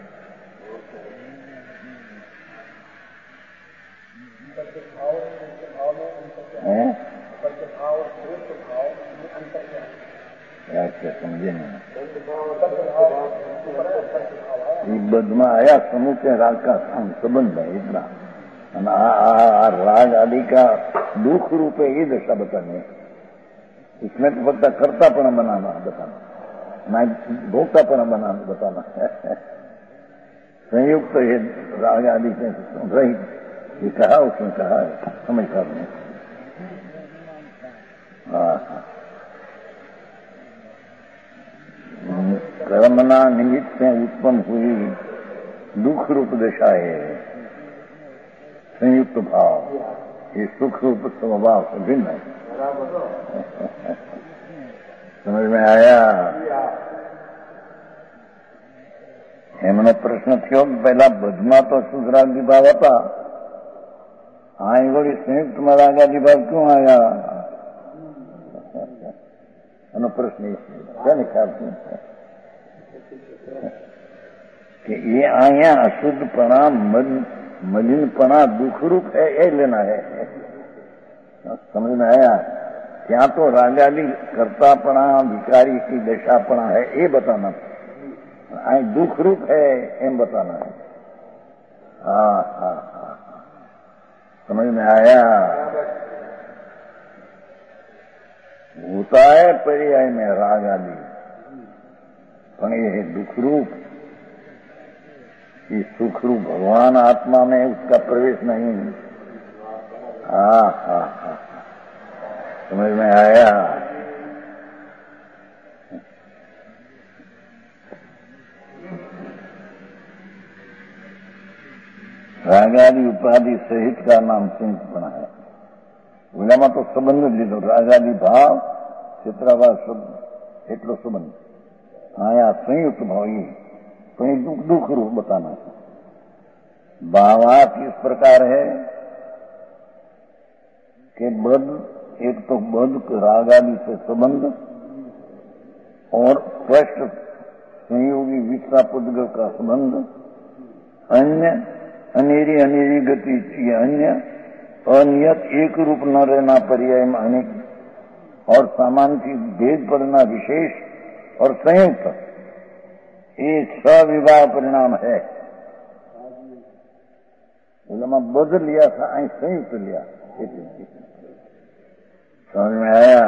व्याख्या समझे नहीं? बदमा आया समूह के राग का संबंध है इतना, आ राग आदि का दुख रूप है, ये दशा बतानी। इसमें तो फक्त कर्तापना बनाना बताना, मैं भोक्तापना बनाना बताना है। संयुक्त ये राग आदि से रही, ये कहा उसने कहा है, समझदार नहीं। हाँ, कर्मना निमित्त से उत्पन्न हुई दुख रूप दशा है संयुक्त भाव, ये सुख रूप स्वभाव से भिन्न है। समझ में आया? एमनो प्रश्न थयो पहला बधमा तो शुद्ध राग विभाग था, आई वही संयुक्त में रागा विभाग क्यों आया? एनो प्रश्न क्या ख्याल कि ये आया अशुद्धपना मलिनपना दुख रूप है, ये लेना है। समझ में आया? क्या तो रागादि कर्तापना विकारी की दशापना है, ये बताना। आई दुख रूप है, एम बताना है। हाँ हाँ हाँ, समझ में आया? होता है पर्याय में राग आदि, पर ये है दुख रूप, ये सुख रूप भगवान आत्मा में उसका प्रवेश नहीं। हाँ हाँ हाँ, समझ में आया? रागादि उपाधि सहित का नाम संयुक्तपना है। ઓલામાં તો સંબંધ જ લીધો, રાગાદી ભાવ ચિત્રાભાસ શબ્દ એટલો સંબંધ. આયા संयुक्त भाव ये तो ये दुख दुख रूप बताना है. भावार्थ इस प्रकार है कि बद एक तो बद राग आदि से संबंध और स्पष्ट संयोगी विषा पुद्गल का संबंध, अन्य अनेरी अनेरी गति ये अन्य, अनियत एक रूप न रहना पर्याय में अनेक, और सामान्य की भेद पड़ना विशेष और संयुक्त, ये सविवाह परिणाम है. में बद लिया था, अं संयुक्त लिया. समझ में आया?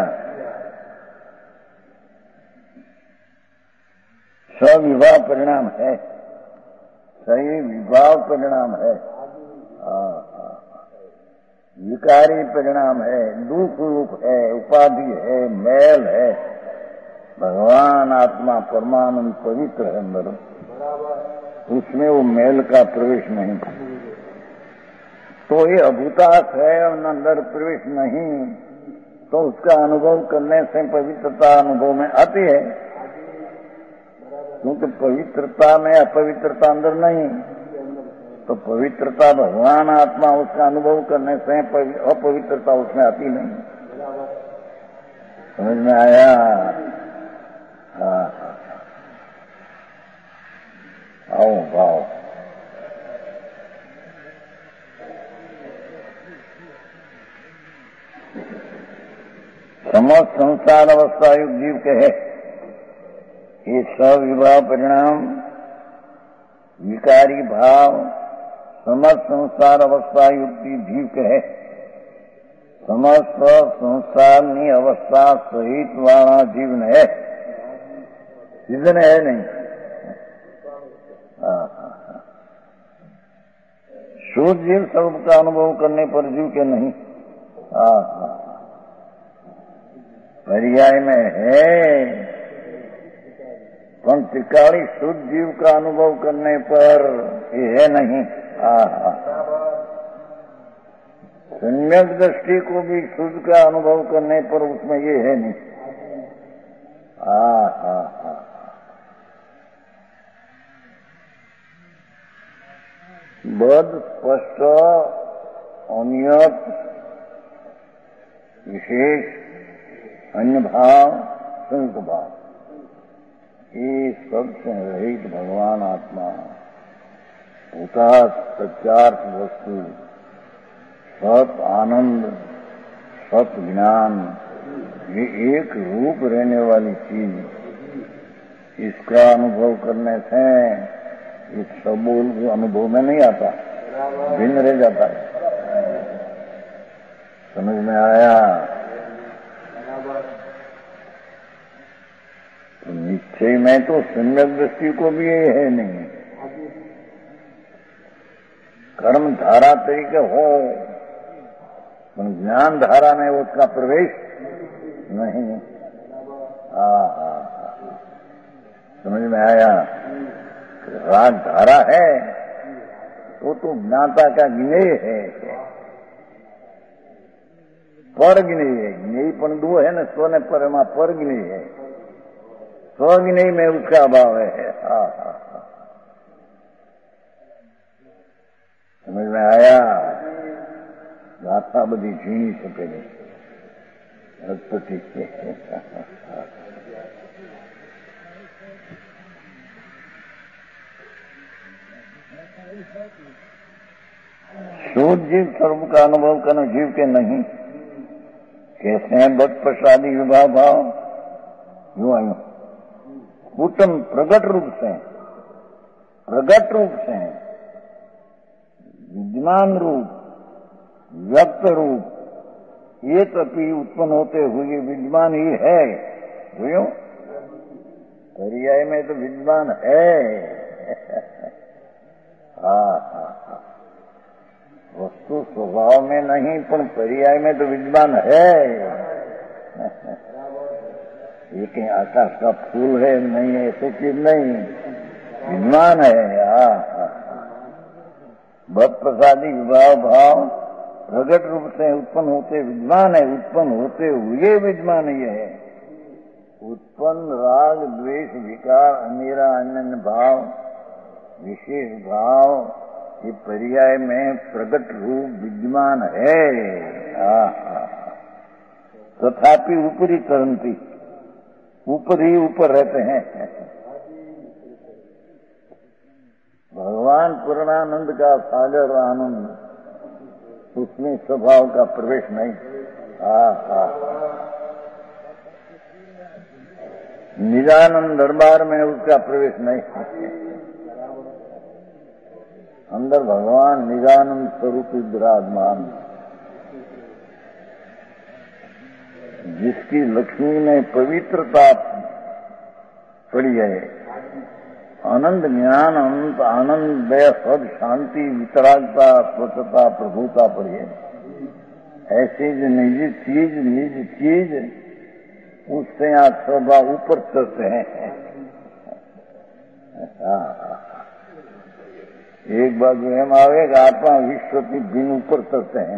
सविवाह परिणाम है, सही विवाह परिणाम है, विकारी परिणाम है, दुख रूप है, उपाधि है, मैल है. भगवान आत्मा परमानंद पवित्र है अंदर, उसमें वो मैल का प्रवेश नहीं. तो ये अभूतार्थ है और अंदर प्रवेश नहीं, तो उसका अनुभव करने से पवित्रता अनुभव में आती है. क्योंकि पवित्रता में अपवित्रता अंदर नहीं, तो पवित्रता भगवान आत्मा उसका अनुभव करने से अपवित्रता उसमें आती नहीं. समझ में आया? हाँ हाँ, आओ भाव. समस्त संसार अवस्था युक्त जीव कहे ये सविवाह परिणाम विकारी भाव समस्त संसार अवस्था युक्त जीव कहे. समस्त संसाરની अवस्था सहित वाला जीव है, जिसने है नहीं. शुद्ध जीव स्वरूप का अनुभव करने पर जीव के नहीं. हाँ हाँ, पर्याय में है, पर त्रिकाली शुद्ध जीव का अनुभव करने पर ये है नहीं. हाँ हाँ, सम्यक दृष्टि को भी शुद्ध का अनुभव करने पर उसमें ये है नहीं. हाँ हाँ हाँ, बद स्पष्ट अनियत विशेष अन्य भाव संयुक्त भाव, ये सबसे रहित भगवान आत्मा होता सत्यार्थ वस्तु, सत आनंद, सत ज्ञान, ये एक रूप रहने वाली चीज, इसका अनुभव करने से इस सबूल अनुभव में नहीं आता, भिन्न रह जाता है. समझ में आया? तो निश्चय में तो सम्यक दृष्टि को भी ये है नहीं. कर्म धारा तरीके हो, ज्ञान धारा में उसका प्रवेश नहीं. हाँ हाँ, समझ में आया? राग धारा है तो तो ज्ञाता का ज्ञेय है, पर ज्ञेय है. ज्ञेय पण दो है ना, स्व ने पर में पर ज्ञेय है, स्वज्ञेय में उसका अभाव है. हाँ हाँ हाँ, समझ में आया? गाथा बधी झीणी શકે નહીં, અટપટી છે. शुद्ध जीव सर्व का अनुभव करना जीव के नहीं. कैसे हैं भक्त प्रसादी विभाव भाव? यूं आयु उत्तम प्रगट रूप से, प्रगट रूप से, विद्यमान रूप, व्यक्त रूप, ये तभी उत्पन्न होते हुए विद्यमान ही है. बुझो, पर्याय में तो विद्यमान है. हाँ हाँ हाँ, वस्तु स्वभाव में नहीं, पर पर्याय में तो विद्यमान है. ये कहीं आकाश का फूल है नहीं, ऐसी चीज नहीं, विद्यमान है. हाँ हाँ, भक्त प्रसादी विभाव भाव प्रगट रूप से उत्पन्न होते विद्वान है, उत्पन्न होते हुए विद्वान ये है। उत्पन्न राग द्वेष विकार अमीरा अन्य भाव विशेष भाव ये पर्याय में प्रगट रूप विद्यमान है। तथापि ऊपरी तरंती, ऊपर ही ऊपर रहते हैं। भगवान पूर्णानंद का सागर आनंद, उसमें स्वभाव का प्रवेश नहीं। हा हा निजानंद दरबार में उसका प्रवेश नहीं। अंदर भगवान निजानंद स्वरूप विराजमान, जिसकी लक्ष्मी में पवित्रता पड़ी है, आनंद ज्ञान अनंत आनंद दया सद शांति वितरागता स्वच्छता प्रभुता पड़ी है। ऐसी जो निजी चीज निज चीज उससे आप सदा ऊपर चलते हैं। एक बात जो हम आवेगा आत्मा विश्व की दिन ऊपर चलते हैं।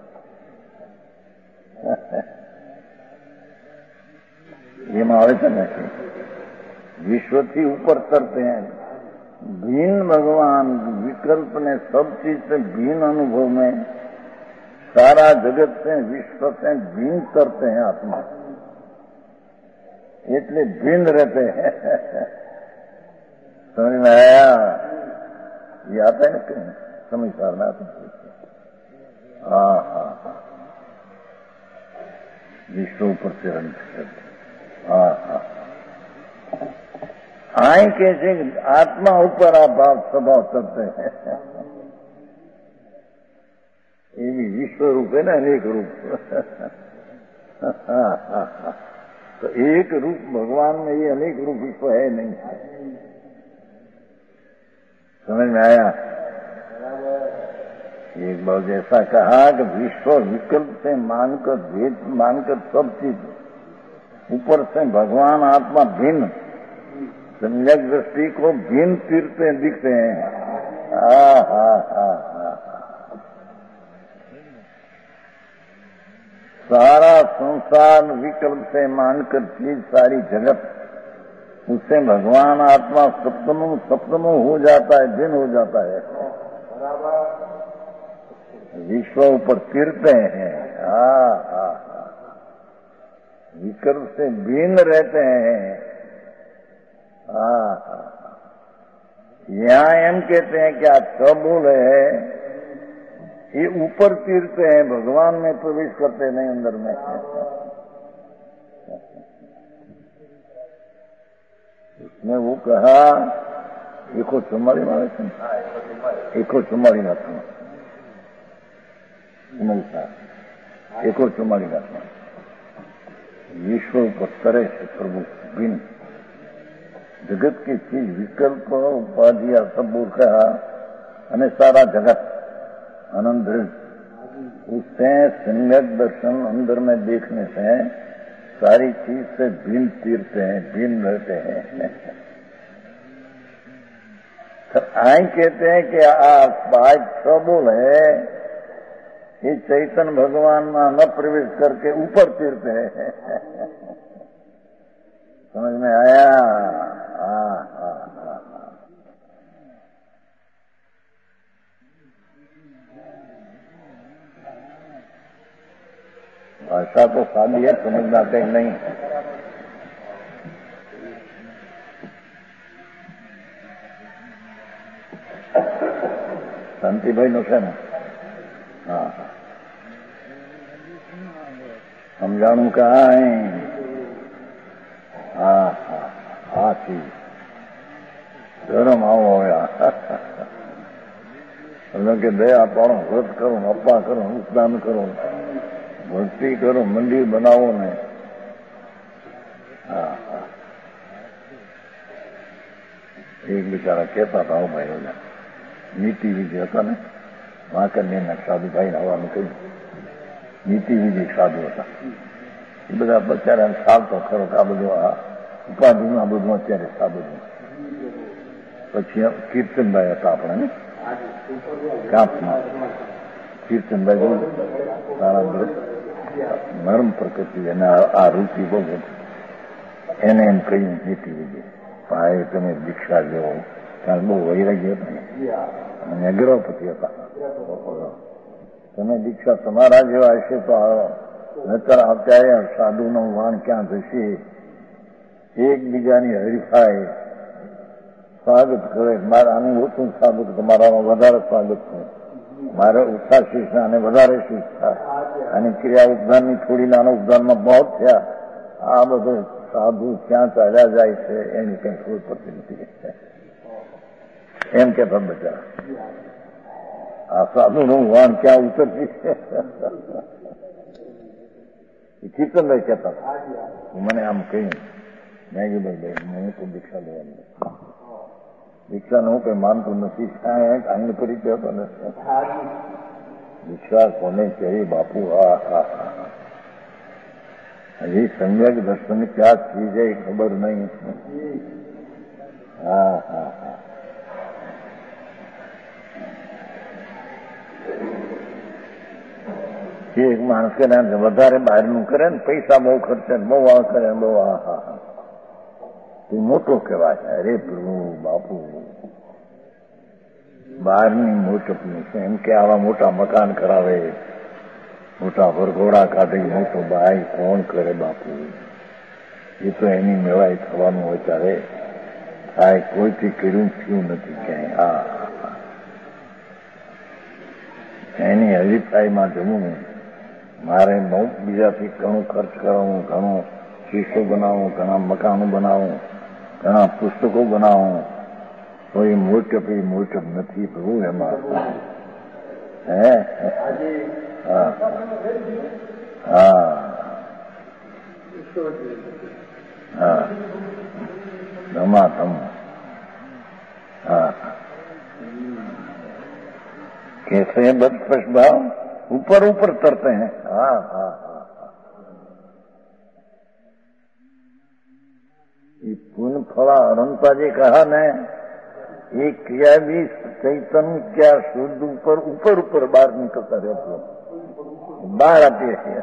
ये मावे तो नहीं, विश्व की ऊपर चलते हैं। भिन्न भगवान विकल्प ने सब चीज से भिन्न अनुभव में सारा जगत से विश्व से भिन्न करते हैं आत्मा, इसलिए भिन्न रहते हैं। समझ में आया? ये आता है कि समझ पाना आता है? हाँ हाँ हाँ विश्व ऊपर से रंग करते। हाँ हाँ आए कैसे आत्मा ऊपर आप भाव स्वभाव करते हैं। ये भी विश्व रूप है ना, अनेक रूप। हाँ हाँ हाँ तो एक रूप भगवान में ये अनेक रूप विश्व है नहीं। समझ में आया? एक बार जैसा कहा कि विश्व विकल्प से मानकर भेद मानकर सब चीज ऊपर से भगवान आत्मा भिन्न, सम्यक दृष्टि को भिन्न तीरते दिखते हैं। हा हा हा हा सारा संसार विकल्प से मानकर चीज सारी जगत, उससे भगवान आत्मा सप्तम सप्तम हो जाता है, दिन हो जाता है। विश्व ऊपर तीरते हैं। हा हा विकल्प से भिन्न रहते हैं। हा हा यहाँ हम कहते हैं क्या कबूल है, ये ऊपर तीरते हैं, भगवान में प्रवेश करते नहीं अंदर में। उसने वो कहा एको चुम्मारी मारे थे, एको चुम्मारी माता एको चुम्मारी माता विश्व पर तरह से प्रभु बिन जगत की चीज विकल्प उपाधिया सब बोल कहा અને सारा जगत आनंद उससे सम्यक दर्शन अंदर में देखने से सारी चीज से भिन्न तीरते हैं, भिन्न रहते हैं। तो आई कहते हैं कि आप बात सबूल है, ये चैतन्य भगवान में न प्रवेश करके ऊपर तीरते हैं। समझ में आया? हाँ हाँ हाँ भाषा तो सादी है, समझ में आते ही नहीं। શાંતિભાઈ નો છે ને? હા સમજાણું કાંઈ? હા હા હા ચીજ ગરમ આવો આવ્યા કે દયા પાડો, વ્રત કરો, અપ્પા કરો, સ્નાન કરો, ભક્તિ કરો, મંદિર બનાવો ને। હા હા એક બિચારા કહેતા હતા ભાઈ ઓલા નીતિ વિધિ હતા ને વાંકરને સાધુ ભાઈ આવવાનું કહ્યું, નીતિ વિધિ સાધુ હતા એ બધા બચારા ચાલતો ખરો આ બધું આ ઉપાધિમાં આ બધું અત્યારે સાધુ। પછી કીર્તનભાઈ હતા આપણે ને કાપમાં, કીર્તનભાઈ સારા નરમ પ્રકૃતિ અને આ રૂચિ બહુ એને એમ કહ્યું જીતી લીધી. ભાઈ તમે દીક્ષા લેવો, કારણ બહુ વૈરાગ્ય હતા અને અગ્રપતિ હતા. તમે દીક્ષા તમારા જેવા હશે તો નતર અત્યારે સાધુનું વાણ ક્યાં થશે? એકબીજાની હરીફાઈ સ્વાગત કરે. મારે આનું ઓછું સ્વાગત, તમારામાં વધારે સ્વાગત છે. મારે ઓછા શીશ અને વધારે શીશ થાય. અને ક્રિયા ઉપદાનની થોડી નાના ઉપદાનમાં બહુ થયા. આ બધું સાધુ ક્યાં ચાલ્યા જાય છે એની કઈ ખબર પડતી નથી એમ કેતા બધા. આ સાધુનું વાણ ક્યાં ઉતરતી છે એ કીર્તનભાઈ કહેતા હતા. મને આમ કહ્યું, મેં કીધું ભાઈ હું તો દીક્ષા લેવાની, દીક્ષા હું કઈ માનતું નથી. આંગ પરિચય હતો ને દીક્ષા કોને કહી બાપુ? હા હા હા હજી સમ્યક દર્શન ક્યાં થઈ જાય ખબર નહીં. હા હા હા એક માણસ કે વધારે બહારનું કરે ને પૈસા બહુ ખર્ચે બહુ આ કરે બહુ આ હા હા તું મોટો કહેવાય. અરે પ્રભુ બાપુ બહારની મોટપની છે એમ કે આવા મોટા મકાન કરાવે, મોટા વરઘોડા કાઢે, મોટો ભાઈ કોણ કરે બાપુ? એ તો એની મેળાઈ થવાનું હોય ત્યારે થાય. કોઈથી કર્યું થયું નથી ક્યાંય. હા એની હરીફાઈમાં જવું, મારે બહુ બીજાથી ઘણું ખર્ચ કરાવું, ઘણું શીશો બનાવું, ઘણા મકાનો બનાવું, ઘણા પુસ્તકો બનાવું, કોઈ મોટપ એ મોટપ નથી પ્રભુ એમાં. હે હા હા હા ધમાધમ. હા कैसे बद भाव ऊपर ऊपर तरते हैं. हाँ हाँ हाँ ये पुण्य फला अनंता जी कहा ने ये क्रिया भी चैतन क्या शुद्ध ऊपर ऊपर ऊपर बाहर निकलता रहते बाहर आती है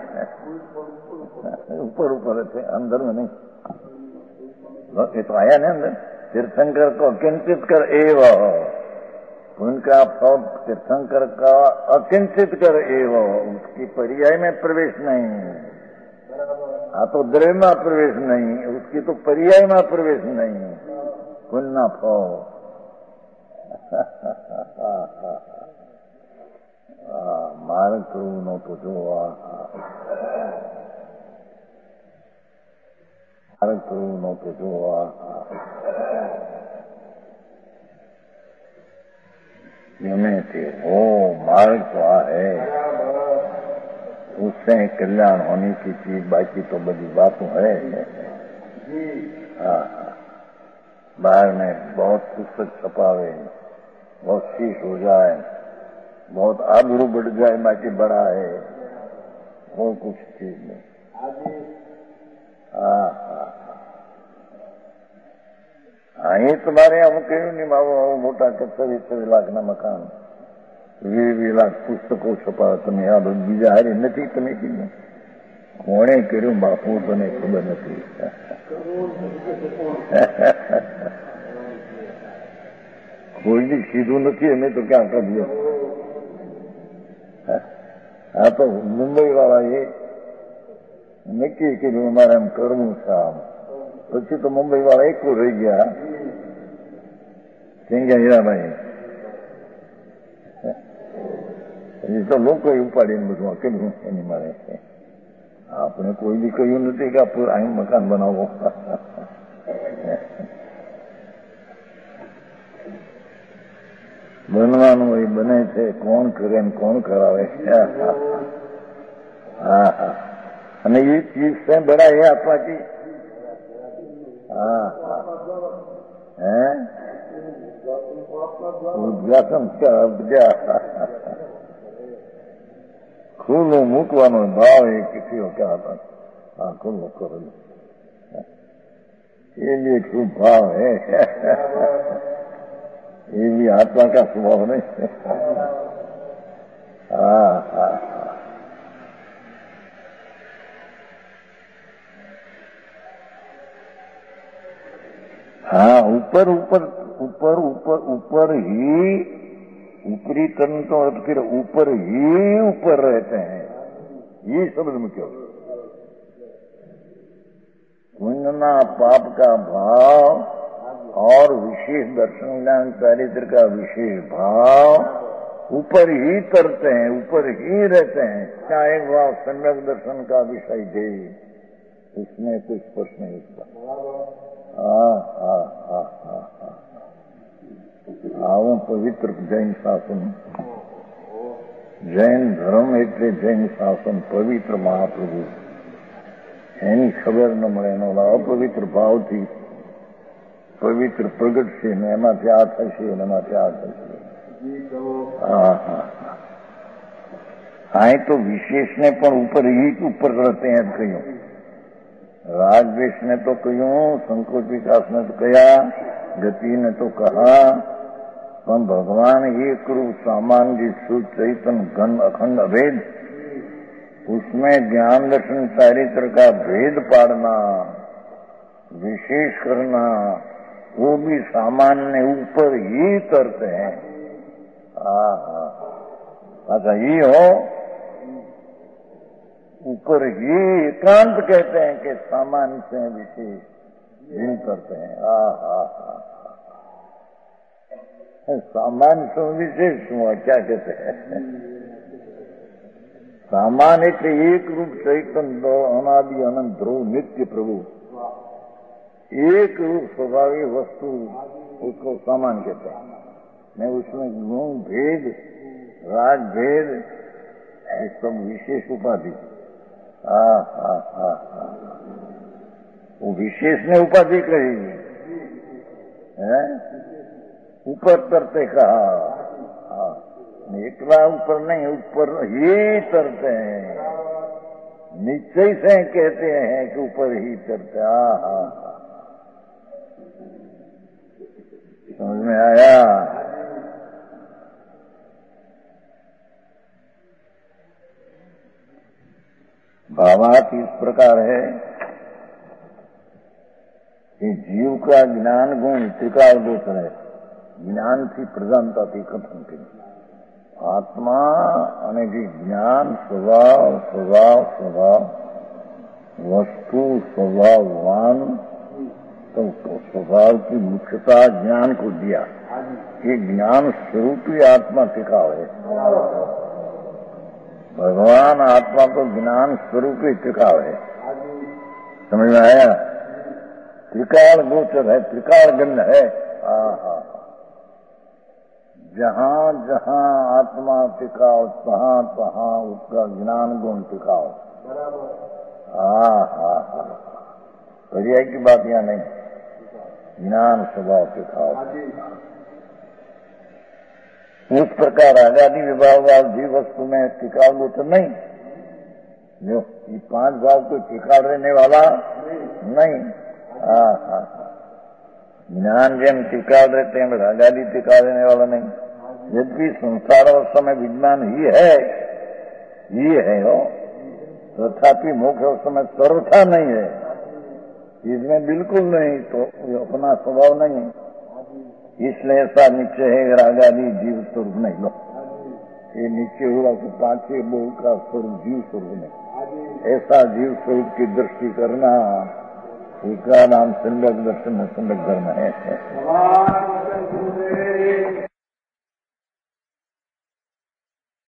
ऊपर ऊपर रहते अंदर में नहीं. ये तो आया ना अंदर. तीर्थंकर को किंचित कर एवं उनका फल तीर्थंकर का अकिंचित कर एवं उसकी पर्याय में प्रवेश नहीं. हाँ तो द्रव्य में प्रवेश नहीं, उसकी तो पर्याय में प्रवेश नहीं. पुण्य फल मार्ग प्रभु नो तो जो मार्ग प्रभु नो तो जो में थे वो मार्ग तो आ है, उससे कल्याण होने की चीज, बाकी तो बड़ी बातों है. हाँ बाहर में बहुत पुस्तक छपावे, बहुत शीश हो जाए, बहुत आबरू बढ़ जाए, बाकी बड़ा है वो कुछ चीज नहीं. हाँ हाँ हाँ ये तुम्हारे हम कहूँ नहीं बाबू मोटा कच्चा छह लाख ना मकान वीस लाख पुस्तकों छपा તમે આ બીજા હારી નથી તમે કીધું કોણે કર્યું બાપુ તને ખબર નથી. કોઈને કીધું નથી અમે તો ક્યાં કરીએ. આ તો મુંબઈ વાળાએ નક્કી કર્યું અમારે એમ કરવું છે આમ. પછી તો મુંબઈ વાળા એકલું રહી ગયા. ક્યાં ગયા હીરાભાઈ? હજી તો લોકો ઉપાડીને બધું કર્યું એની મારે. આપણે કોઈ બી કહ્યું નથી કે અહીં મકાન બનાવો. બનવાનું એ બને છે, કોણ કરે ને કોણ કરાવે. હા હા અને એ ચીજ છે બડા એ આપવાથી. હા હા હે ઉદઘાટન ખુલ્લું મૂકવાનો ભાવ એ કેટલી ક્યાં હતા. હા ખુલ્લું કરેલું એ બી એક શુભ ભાવ હે. એ બી આત્મા કા સ્વભાવ નહીં. हाँ हाँ हाँ ऊपर ऊपर ऊपर ऊपर ऊपर ही ऊपरी तन तो फिर ऊपर ही ऊपर रहते हैं, ये शब्द में क्यों? पुण्यना पाप का भाव और विशेष दर्शन ज्ञान चारित्र का विशेष भाव ऊपर ही तरते हैं, ऊपर ही रहते हैं। चाहे भाव सम्यक दर्शन का विषय दे, उसमें कुछ प्रश्न नहीं उसका। हाँ हाँ हाँ हाँ हाँ आओ पवित्र जैन शासन, जैन धर्म એટલે જૈન શાસન પવિત્ર મહાપ્રભુ એની ખબર ન મળે, એનો અપવિત્ર ભાવથી પવિત્ર પ્રગટ છે ને એમાંથી આ થશે ને એમાંથી આ થશે. હા હા હા તો વિશેષને પણ ઉપર ही ઉપર કરते हैं કહ્યું, राजवेश ने तो क्यों, संकोच विकास ने तो कहा, गति ने तो कहा, पर भगवान एक रूप सामान्य शुद्ध चैतन्य घन अखंड अभेद, उसमें ज्ञान दर्शन चारित्र का भेद पाड़ना, विशेष करना, वो भी सामान्य ऊपर ही करते हैं. हाँ हाँ अच्छा ये हो ऊपर ही एकांत कहते हैं कि सामान्य से विशेष भिन्न करते हैं. हाँ हाँ हाँ सामान्य से विशेष हुआ क्या कहते हैं? सामान्य के एक रूप चैतन्य अनादि अनंत ध्रुव नित्य प्रभु, एक रूप स्वाभाविक वस्तु, उसको सामान्य कहते हैं. मैं उसमें गुण भेद राज भेद सब विशेष उपाधि. हाँ हाँ हाँ हाँ वो विशेष ने उपाधि कही है, ऊपर तरते कहा. हाँ एकला ऊपर नहीं, ऊपर ही तरते हैं, निश्चय से कहते हैं कि ऊपर ही तरते. हाँ हाँ हाँ समझ में आया? भावार्थ इस प्रकार है कि जीव का ज्ञान गुण त्रिकाल गोचर है. ज्ञान થી પ્રધાનતાથી કથન કર્યું. આત્મા અને જે જ્ઞાન સ્વભાવ સ્વભાવ સ્વભાવ वस्तु स्वभाववान, तो स्वभाव की मुख्यता ज्ञान को दिया. ये ज्ञान स्वरूप ही आत्मा टिकाव है. भगवान आत्मा को ज्ञान स्वरूप ही टिकाव है. समझ में आया? त्रिकाल गोचर है, त्रिकाल गण है. हाँ जहाँ जहाँ आत्मा टिकाव तहाँ तहाँ उसका ज्ञान गुण टिकाव. हाँ हाँ हाँ पर्याय की बात यहाँ नहीं, ज्ञान स्वभाव टिकाव. इस प्रकार आजादी विभागवाद जीव वस्तु में टिकाव गोचर नहीं. जो ये पांच भाव को टिकाव रहने वाला नहीं. हाँ हाँ ज्ञान जन टिकाव रहते हैं, आजादी टिकाव रहने वाला नहीं. यद्यपि संसार अवस्था में विज्ञान ही है, ही है हो, तथापि मोक्ष अवस्था में सर्वथा नहीं है. इसमें बिल्कुल नहीं, तो अपना स्वभाव नहीं. इसलिए ऐसा निश्चय है रागादि जीव स्वरूप नहीं. लो ये निश्चय हुआ तो पांचे बोल का स्वरूप जीव स्वरूप नहीं. ऐसा जीव स्वरूप की दृष्टि करना, उसका नाम सम्यक दर्शन सम्यक धर्म है.